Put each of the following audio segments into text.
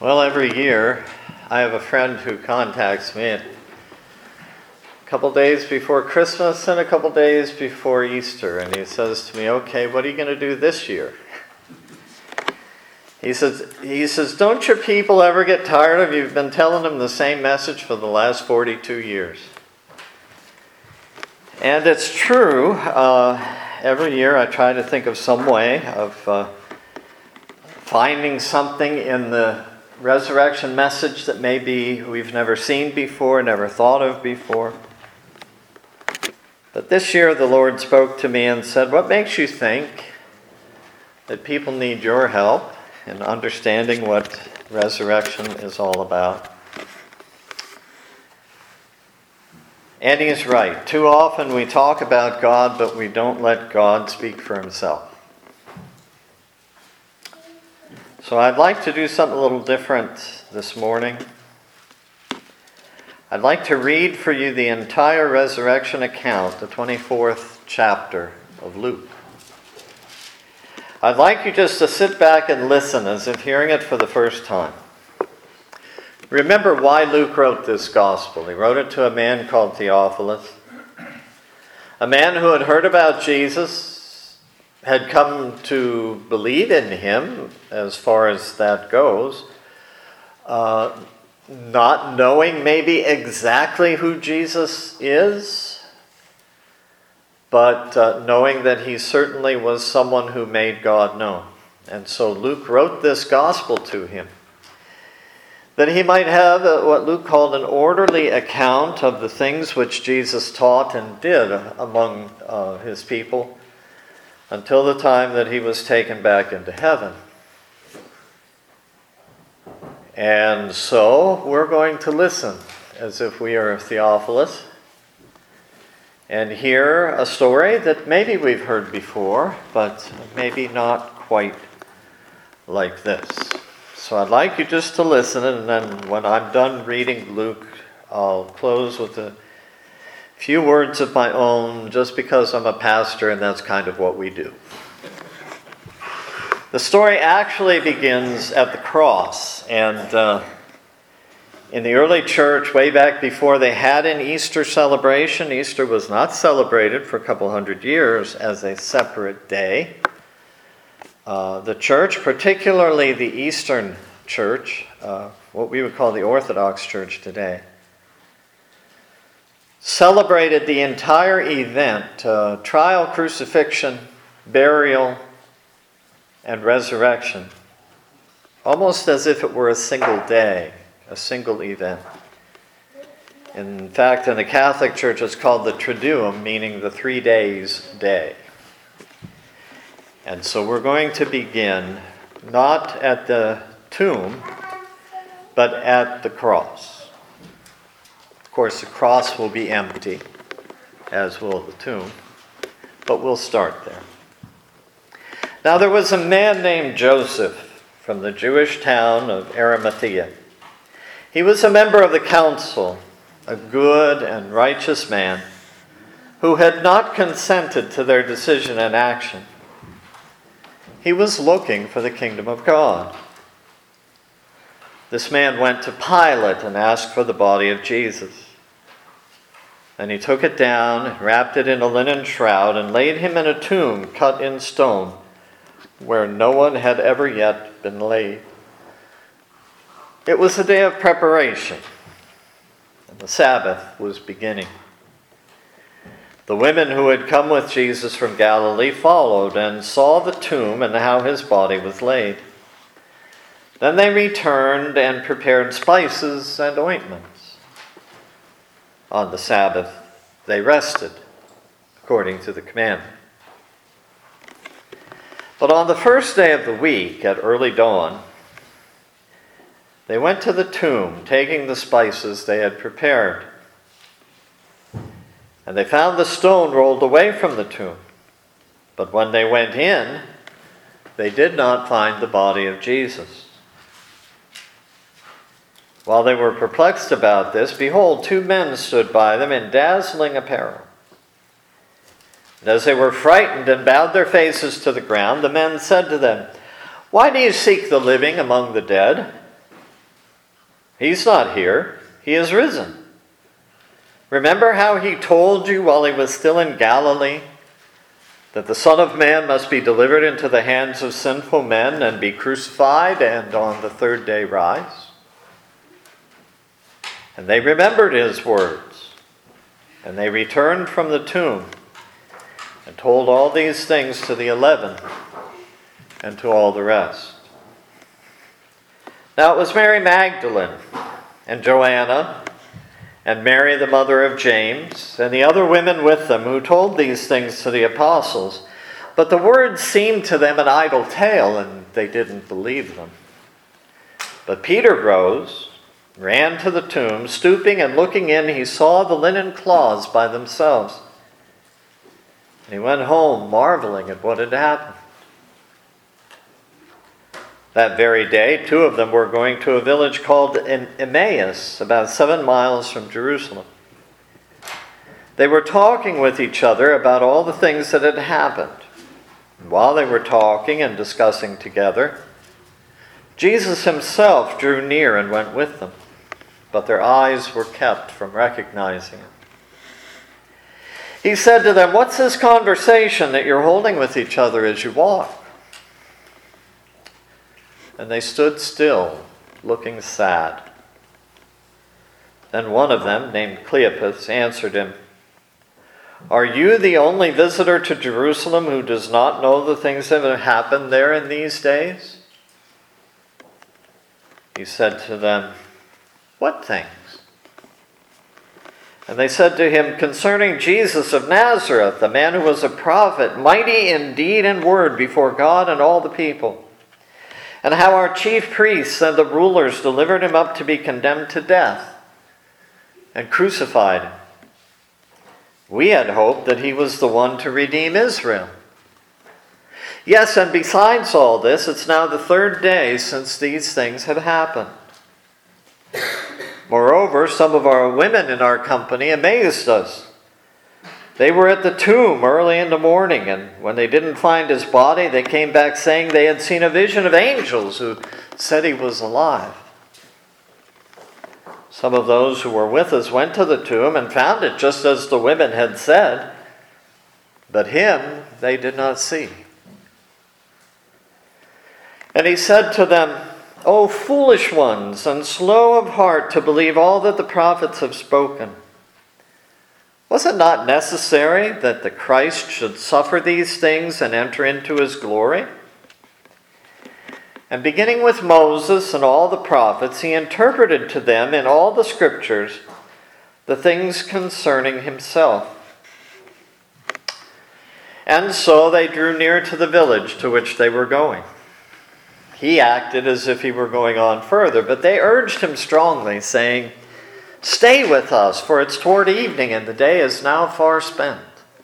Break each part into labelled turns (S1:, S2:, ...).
S1: Well, every year I have a friend who contacts me a couple days before Christmas and a couple days before Easter, and he says to me, "Okay, what are you going to do this year?" He says, "Don't your people ever get tired of you've been telling them the same message for the last 42 years?" And it's true. Every year I try to think of some way of finding something in the resurrection message that maybe we've never seen before, never thought of before. But this year the Lord spoke to me and said, "What makes you think that people need your help in understanding what resurrection is all about?" And he's right. Too often we talk about God, but we don't let God speak for himself. So I'd like to do something a little different this morning. I'd like to read for you the entire resurrection account, the 24th chapter of Luke. I'd like you just to sit back and listen as if hearing it for the first time. Remember why Luke wrote this gospel. He wrote it to a man called Theophilus, a man who had heard about Jesus, had come to believe in him as far as that goes, not knowing maybe exactly who Jesus is, but knowing that he certainly was someone who made God known. And so Luke wrote this gospel to him, that he might have what Luke called an orderly account of the things which Jesus taught and did among his people until the time that he was taken back into heaven. And so we're going to listen as if we are Theophilus and hear a story that maybe we've heard before, but maybe not quite like this. So I'd like you just to listen, and then when I'm done reading Luke, I'll close with a few words of my own, just because I'm a pastor and that's kind of what we do. The story actually begins at the cross, and in the early church, way back before they had an Easter celebration, Easter was not celebrated for a couple hundred years as a separate day. The church, particularly the Eastern church, what we would call the Orthodox church today, celebrated the entire event, trial, crucifixion, burial, and resurrection, almost as if it were a single day, a single event. In fact, in the Catholic Church, it's called the Triduum, meaning the 3 days day. And so we're going to begin not at the tomb, but at the cross. Of course, the cross will be empty, as will the tomb, but we'll start there. Now there was a man named Joseph from the Jewish town of Arimathea. He was a member of the council, a good and righteous man who had not consented to their decision and action. He was looking for the kingdom of God. This man went to Pilate and asked for the body of Jesus. And he took it down, wrapped it in a linen shroud, and laid him in a tomb cut in stone, where no one had ever yet been laid. It was a day of preparation, and the Sabbath was beginning. The women who had come with Jesus from Galilee followed and saw the tomb and how his body was laid. Then they returned and prepared spices and ointments. On the Sabbath, they rested, according to the commandment. But on the first day of the week, at early dawn, they went to the tomb, taking the spices they had prepared. And they found the stone rolled away from the tomb. But when they went in, they did not find the body of Jesus. While they were perplexed about this, behold, 2 men stood by them in dazzling apparel. And as they were frightened and bowed their faces to the ground, the men said to them, "Why do you seek the living among the dead? He's not here. He is risen. Remember how he told you while he was still in Galilee that the Son of Man must be delivered into the hands of sinful men and be crucified and on the third day rise? And they remembered his words, and they returned from the tomb and told all these things to the 11 and to all the rest. Now it was Mary Magdalene and Joanna and Mary the mother of James and the other women with them who told these things to the apostles. But the words seemed to them an idle tale, and they didn't believe them. But Peter rose, ran to the tomb, stooping and looking in, he saw the linen cloths by themselves. And he went home marveling at what had happened. That very day, 2 of them were going to a village called Emmaus, about 7 miles from Jerusalem. They were talking with each other about all the things that had happened. And while they were talking and discussing together, Jesus himself drew near and went with them, but their eyes were kept from recognizing him. He said to them, "What's this conversation that you're holding with each other as you walk?" And they stood still, looking sad. Then one of them, named Cleopas, answered him, "Are you the only visitor to Jerusalem who does not know the things that have happened there in these days?" He said to them, "What things?" And they said to him, "Concerning Jesus of Nazareth, the man who was a prophet, mighty in deed and word before God and all the people, and how our chief priests and the rulers delivered him up to be condemned to death and crucified him. We had hoped that he was the one to redeem Israel. Yes, and besides all this, it's now the 3rd day since these things have happened. Moreover, some of our women in our company amazed us. They were at the tomb early in the morning, and when they didn't find his body, they came back saying they had seen a vision of angels who said he was alive. Some of those who were with us went to the tomb and found it just as the women had said, but him they did not see." And he said to them, "O foolish ones, and slow of heart to believe all that the prophets have spoken. Was it not necessary that the Christ should suffer these things and enter into his glory?" And beginning with Moses and all the prophets, he interpreted to them in all the scriptures the things concerning himself. And so they drew near to the village to which they were going. He acted as if he were going on further, but they urged him strongly, saying, "Stay with us, for it's toward evening, and the day is now far spent."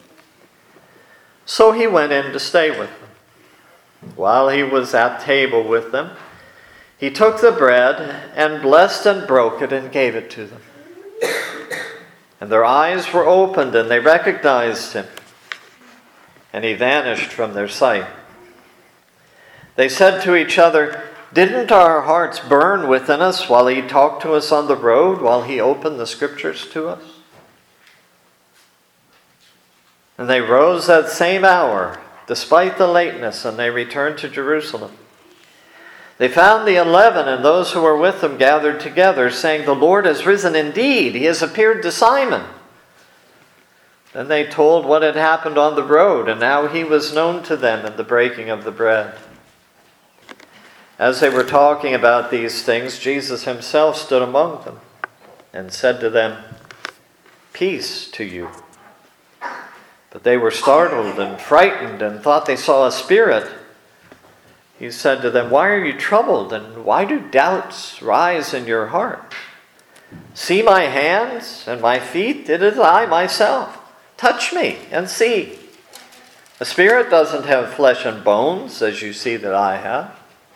S1: So he went in to stay with them. While he was at table with them, he took the bread and blessed and broke it and gave it to them. And their eyes were opened, and they recognized him, and he vanished from their sight. They said to each other, "Didn't our hearts burn within us while he talked to us on the road, while he opened the scriptures to us?" And they rose that same hour, despite the lateness, and they returned to Jerusalem. They found the 11 and those who were with them gathered together, saying, "The Lord has risen indeed. He has appeared to Simon." Then they told what had happened on the road, and how he was known to them in the breaking of the bread. As they were talking about these things, Jesus himself stood among them and said to them, "Peace to you." But they were startled and frightened and thought they saw a spirit. He said to them, "Why are you troubled, and why do doubts rise in your heart? See my hands and my feet, it is I myself. Touch me and see. A spirit doesn't have flesh and bones, as you see that I have."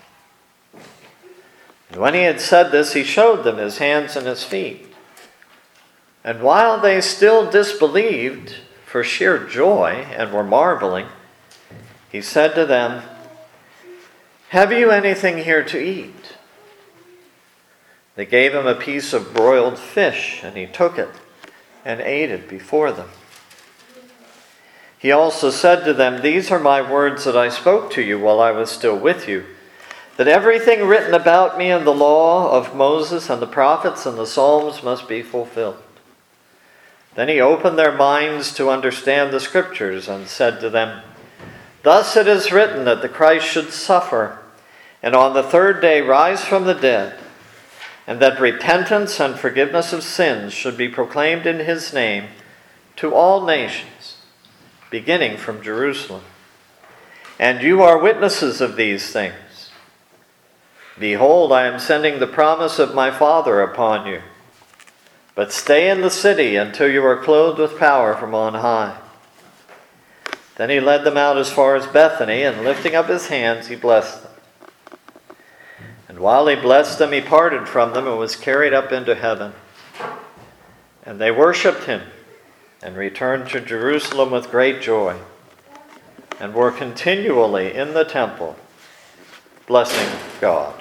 S1: And when he had said this, he showed them his hands and his feet. And while they still disbelieved for sheer joy and were marveling, he said to them, "Have you anything here to eat?" They gave him a piece of broiled fish, and he took it and ate it before them. He also said to them, "These are my words that I spoke to you while I was still with you, that everything written about me in the law of Moses and the prophets and the Psalms must be fulfilled." Then he opened their minds to understand the Scriptures and said to them, "Thus it is written that the Christ should suffer, and on the third day rise from the dead, and that repentance and forgiveness of sins should be proclaimed in his name to all nations, beginning from Jerusalem. And you are witnesses of these things. Behold, I am sending the promise of my Father upon you. But stay in the city until you are clothed with power from on high." Then he led them out as far as Bethany, and lifting up his hands, he blessed them. And while he blessed them, he parted from them and was carried up into heaven. And they worshipped him and returned to Jerusalem with great joy, and were continually in the temple, blessing God.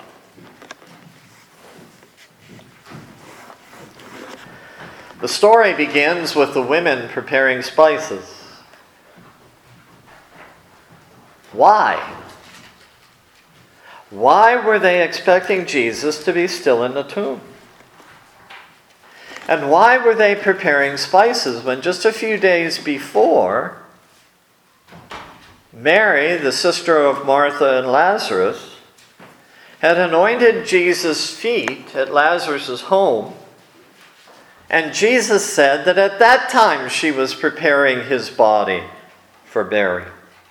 S1: The story begins with the women preparing spices. Why? Why were they expecting Jesus to be still in the tomb? And why were they preparing spices when just a few days before, Mary, the sister of Martha and Lazarus, had anointed Jesus' feet at Lazarus' home, and Jesus said that at that time she was preparing his body for burial.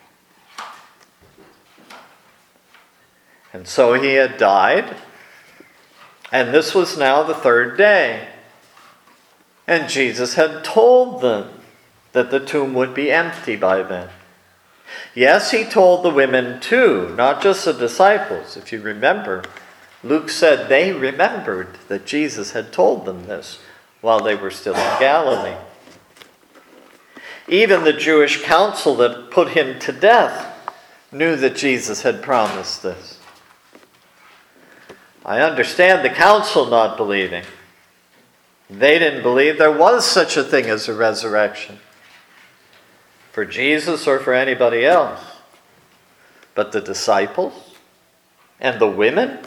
S1: And so he had died, and this was now the third day. And Jesus had told them that the tomb would be empty by then. Yes, he told the women too, not just the disciples. If you remember, Luke said they remembered that Jesus had told them this while they were still in Galilee. Even the Jewish council that put him to death knew that Jesus had promised this. I understand the council not believing. They didn't believe there was such a thing as a resurrection for Jesus or for anybody else. But the disciples and the women,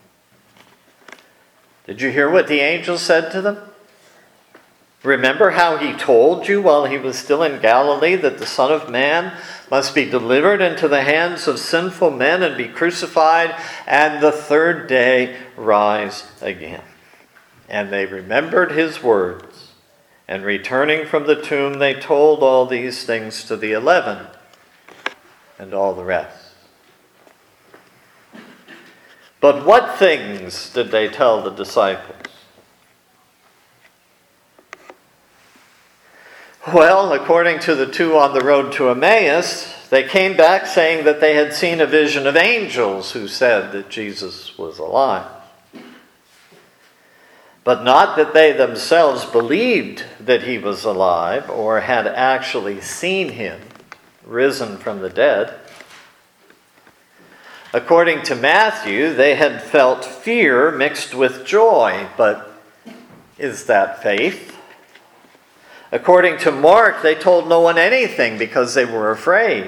S1: did you hear what the angel said to them? Remember how he told you while he was still in Galilee that the Son of Man must be delivered into the hands of sinful men and be crucified, and the third day rise again. And they remembered his words, and returning from the tomb, they told all these things to the 11 and all the rest. But what things did they tell the disciples? Well, according to the two on the road to Emmaus, they came back saying that they had seen a vision of angels who said that Jesus was alive. But not that they themselves believed that he was alive or had actually seen him risen from the dead. According to Matthew, they had felt fear mixed with joy, but is that faith? According to Mark, they told no one anything because they were afraid.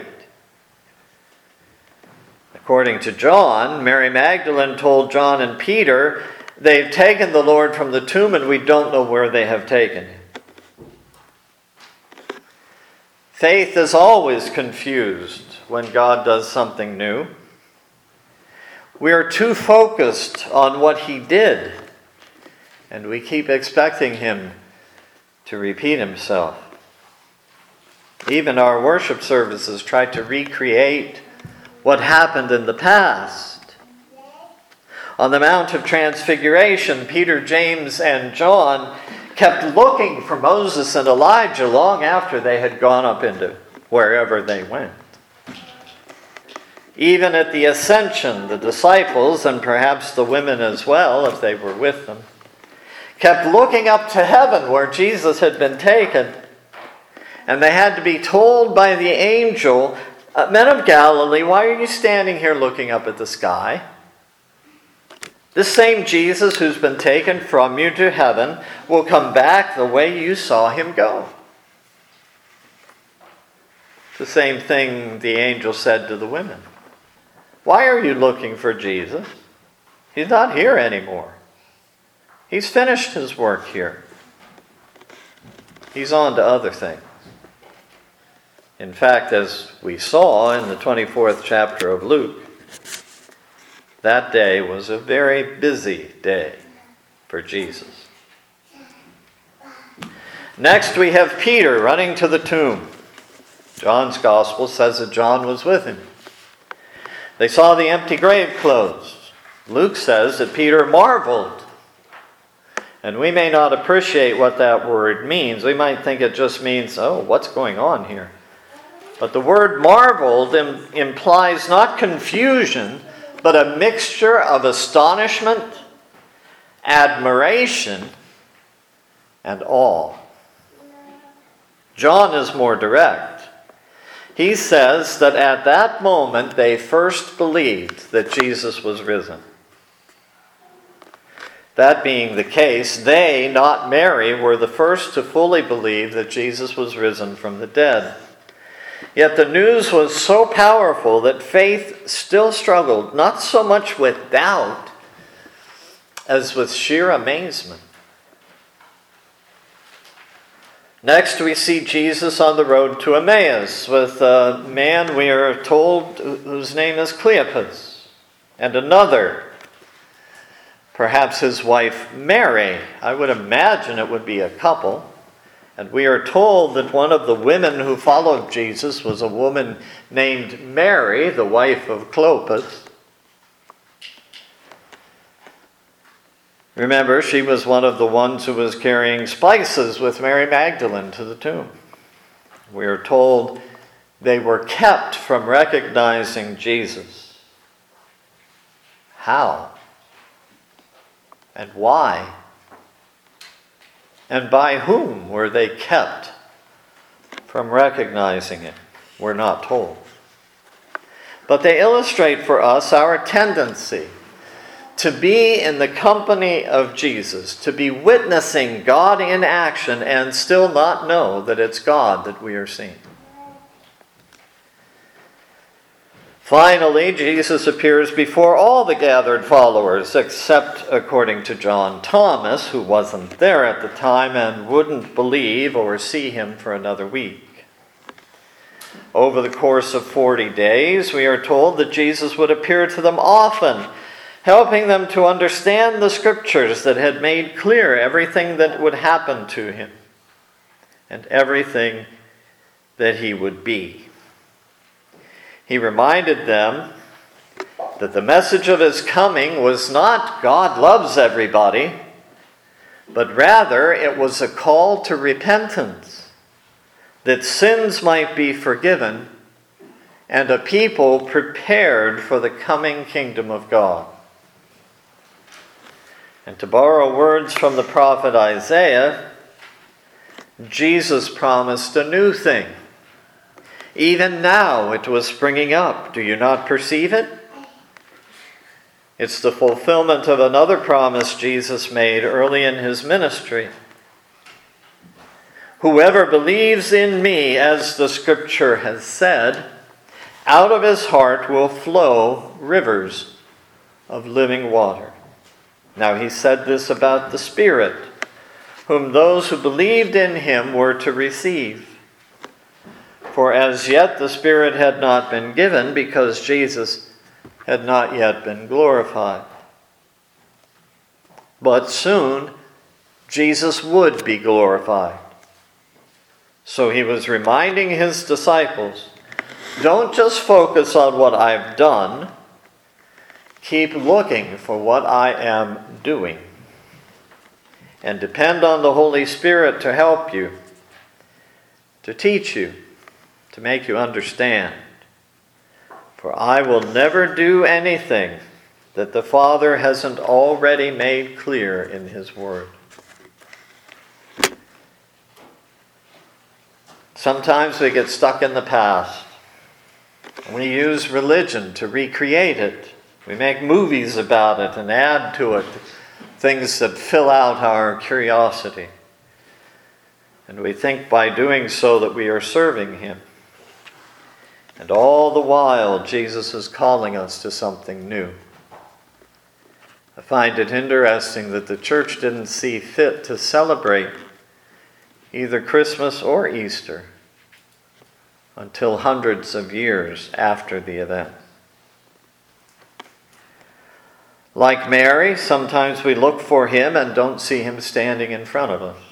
S1: According to John, Mary Magdalene told John and Peter, "They've taken the Lord from the tomb and we don't know where they have taken him." Faith is always confused when God does something new. We are too focused on what he did, and we keep expecting him to repeat himself. Even our worship services try to recreate what happened in the past. On the Mount of Transfiguration, Peter, James, and John kept looking for Moses and Elijah long after they had gone up into wherever they went. Even at the ascension, the disciples, and perhaps the women as well, if they were with them, kept looking up to heaven where Jesus had been taken. And they had to be told by the angel, "Men of Galilee, why are you standing here looking up at the sky? This same Jesus who's been taken from you to heaven will come back the way you saw him go. It's the same thing the angel said to the women. Why are you looking for Jesus? He's not here anymore. He's finished his work here. He's on to other things. In fact, as we saw in the 24th chapter of Luke, that day was a very busy day for Jesus. Next, we have Peter running to the tomb. John's gospel says that John was with him. They saw the empty grave closed. Luke says that Peter marveled. And we may not appreciate what that word means. We might think it just means, oh, what's going on here? But the word marveled implies not confusion, but a mixture of astonishment, admiration, and awe. John is more direct. He says that at that moment they first believed that Jesus was risen. That being the case, they, not Mary, were the first to fully believe that Jesus was risen from the dead. Yet the news was so powerful that faith still struggled, not so much with doubt as with sheer amazement. Next, we see Jesus on the road to Emmaus with a man, we are told, whose name is Cleopas, and another, perhaps his wife Mary. I would imagine it would be a couple. And we are told that one of the women who followed Jesus was a woman named Mary, the wife of Clopas. Remember, she was one of the ones who was carrying spices with Mary Magdalene to the tomb. We are told they were kept from recognizing Jesus. How? And why? And by whom were they kept from recognizing it? We're not told. But they illustrate for us our tendency to be in the company of Jesus, to be witnessing God in action and still not know that it's God that we are seeing. Finally, Jesus appears before all the gathered followers, except, according to John, Thomas, who wasn't there at the time and wouldn't believe or see him for another week. Over the course of 40 days, we are told that Jesus would appear to them often, helping them to understand the scriptures that had made clear everything that would happen to him and everything that he would be. He reminded them that the message of his coming was not God loves everybody, but rather it was a call to repentance, that sins might be forgiven, and a people prepared for the coming kingdom of God. And to borrow words from the prophet Isaiah, Jesus promised a new thing. Even now it was springing up. Do you not perceive it? It's the fulfillment of another promise Jesus made early in his ministry. Whoever believes in me, as the scripture has said, out of his heart will flow rivers of living water. Now he said this about the Spirit, whom those who believed in him were to receive. For as yet the Spirit had not been given, because Jesus had not yet been glorified. But soon Jesus would be glorified. So he was reminding his disciples, don't just focus on what I've done, keep looking for what I am doing. And depend on the Holy Spirit to help you, to teach you, to make you understand. For I will never do anything that the Father hasn't already made clear in his word. Sometimes we get stuck in the past. We use religion to recreate it We make movies about it and add to it things that fill out our curiosity. And we think by doing so that we are serving him. And all the while, Jesus is calling us to something new. I find it interesting that the church didn't see fit to celebrate either Christmas or Easter until hundreds of years after the event. Like Mary, sometimes we look for him and don't see him standing in front of us.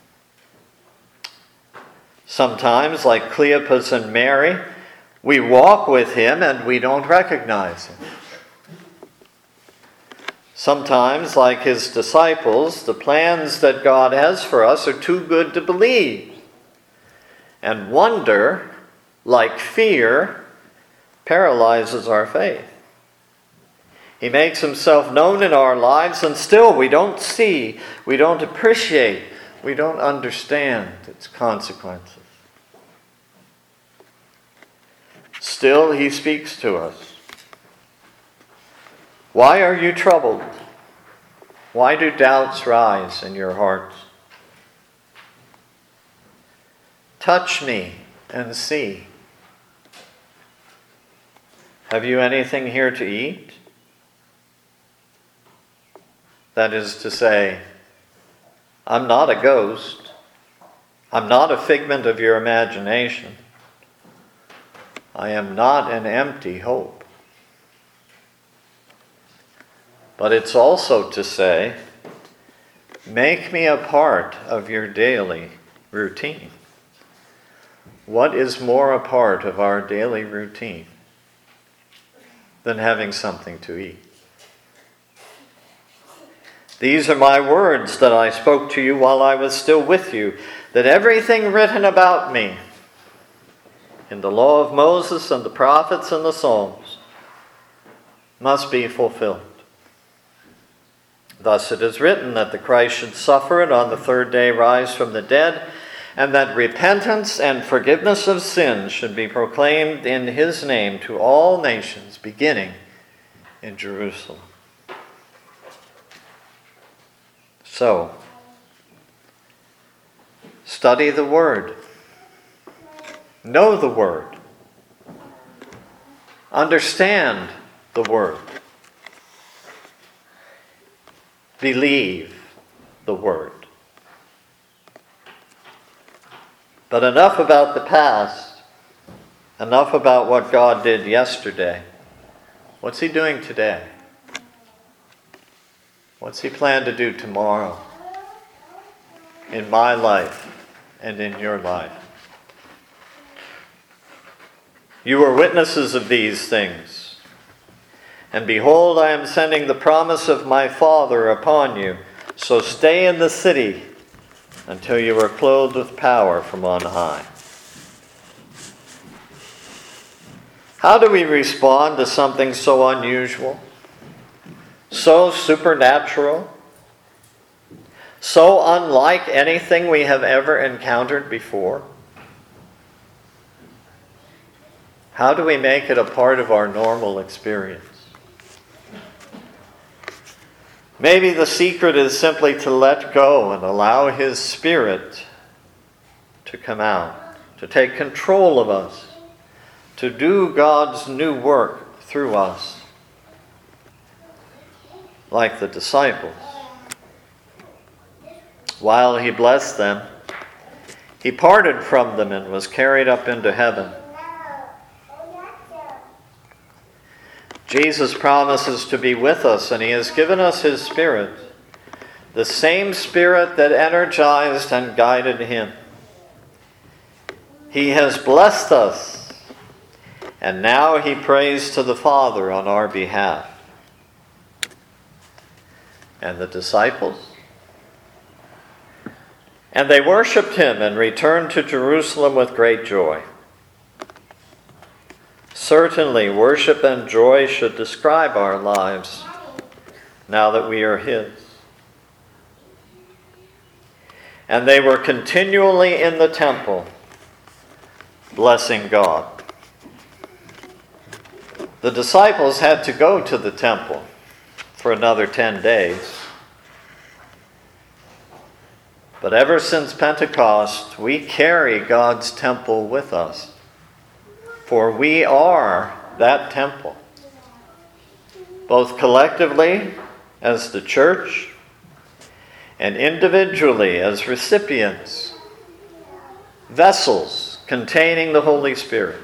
S1: Sometimes, like Cleopas and Mary, we walk with him and we don't recognize him. Sometimes, like his disciples, the plans that God has for us are too good to believe. And wonder, like fear, paralyzes our faith. He makes himself known in our lives, and still we don't see, we don't appreciate, we don't understand its consequences. Still, he speaks to us. Why are you troubled? Why do doubts rise in your hearts? Touch me and see. Have you anything here to eat? That is to say, I'm not a ghost. I'm not a figment of your imagination. I am not an empty hope. But it's also to say, make me a part of your daily routine. What is more a part of our daily routine than having something to eat? These are my words that I spoke to you while I was still with you, that everything written about me in the law of Moses and the prophets and the Psalms must be fulfilled. Thus it is written that the Christ should suffer and on the third day rise from the dead, and that repentance and forgiveness of sins should be proclaimed in his name to all nations, beginning in Jerusalem. So, study the Word. Know the Word. Understand the Word. Believe the Word. But enough about the past. Enough about what God did yesterday. What's he doing today? What's he planned to do tomorrow? In my life and in your life. You are witnesses of these things. And behold, I am sending the promise of my Father upon you. So stay in the city until you are clothed with power from on high. How do we respond to something so unusual, so supernatural, so unlike anything we have ever encountered before? How do we make it a part of our normal experience? Maybe the secret is simply to let go and allow his Spirit to come out, to take control of us, to do God's new work through us, like the disciples. While he blessed them, he parted from them and was carried up into heaven. Jesus promises to be with us, and he has given us his Spirit, the same Spirit that energized and guided him. He has blessed us, and now he prays to the Father on our behalf. And the disciples? And they worshipped him and returned to Jerusalem with great joy. Certainly, worship and joy should describe our lives now that we are his. And they were continually in the temple, blessing God. The disciples had to go to the temple for another 10 days. But ever since Pentecost, we carry God's temple with us. For we are that temple, both collectively as the church and individually as recipients, vessels containing the Holy Spirit.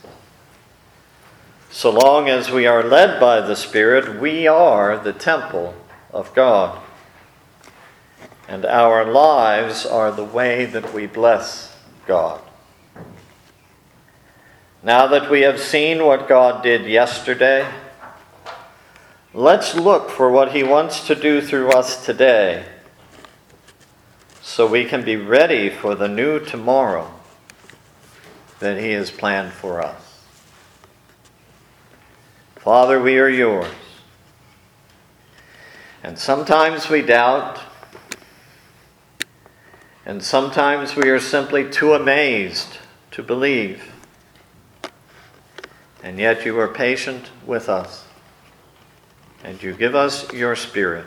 S1: So long as we are led by the Spirit, we are the temple of God. And our lives are the way that we bless God. Now that we have seen what God did yesterday, let's look for what He wants to do through us today, so we can be ready for the new tomorrow that He has planned for us. Father, we are yours. And sometimes we doubt, and sometimes we are simply too amazed to believe. And yet you are patient with us, and you give us your Spirit.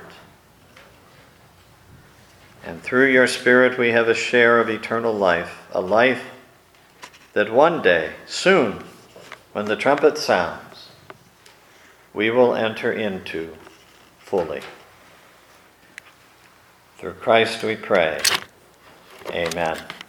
S1: And through your Spirit we have a share of eternal life, a life that one day, soon, when the trumpet sounds, we will enter into fully. Through Christ we pray. Amen.